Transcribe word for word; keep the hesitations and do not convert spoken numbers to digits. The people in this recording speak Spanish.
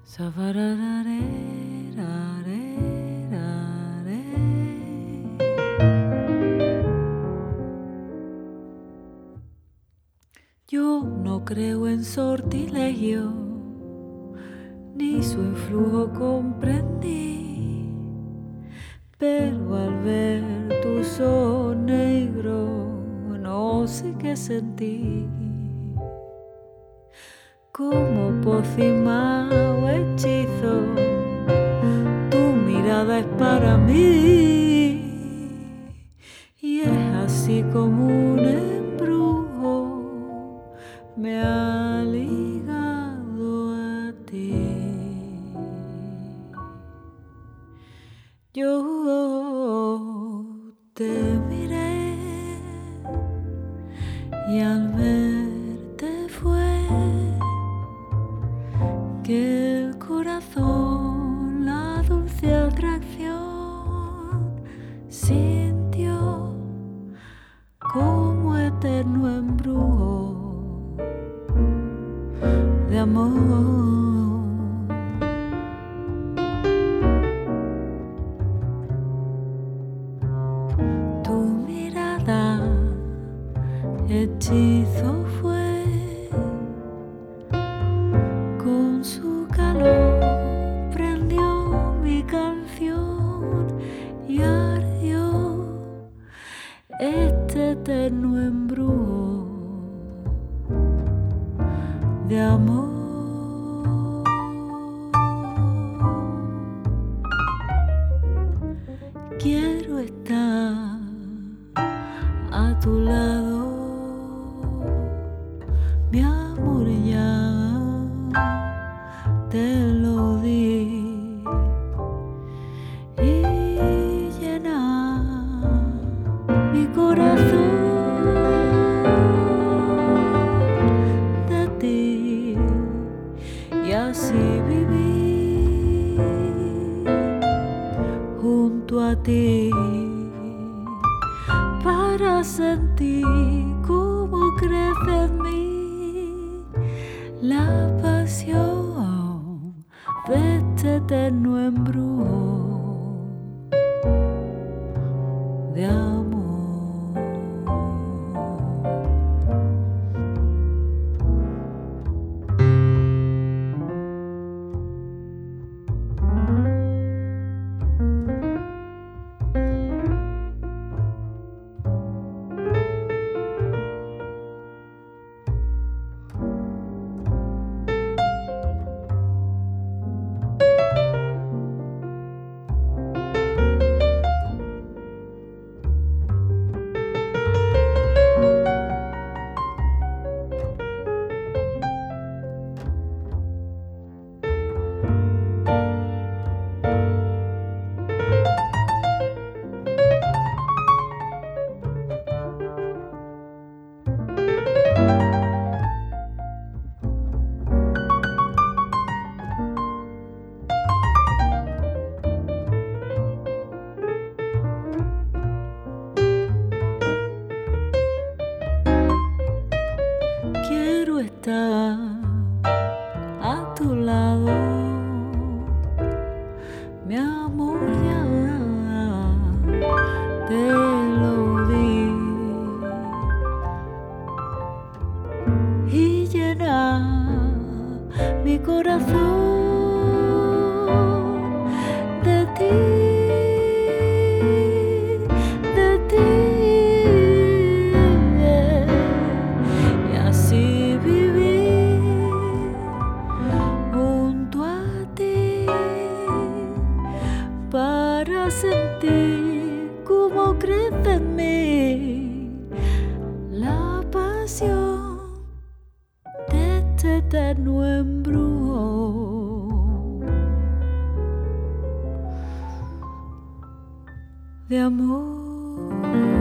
Yo no creo en sortilegio, ni su influjo comprendí, pero al ver tus ojos negros no sé qué sentí. Como pócima o hechizo, tu mirada es para mí, y es así como un embrujo me ha ligado a ti. Yo te miré y al verte fue que el corazón la dulce atracción sintió como eterno embrujo de amor. Tu mirada hechizo fue, con su calor prendió mi canción y ardió este eterno embrujo de amor. Quiero estar a tu lado, mi amor, ya te lo di, y llenar mi corazón de ti, y así vivir junto a ti, para sentir cómo crece en mí la pasión de este eterno embrujo de amor. Quiero estar a tu lado, mi amor, ya te lo di, y llenar mi corazón de ti, de ti. Para sentir cómo crece en mí la pasión de este eterno embrujo de amor.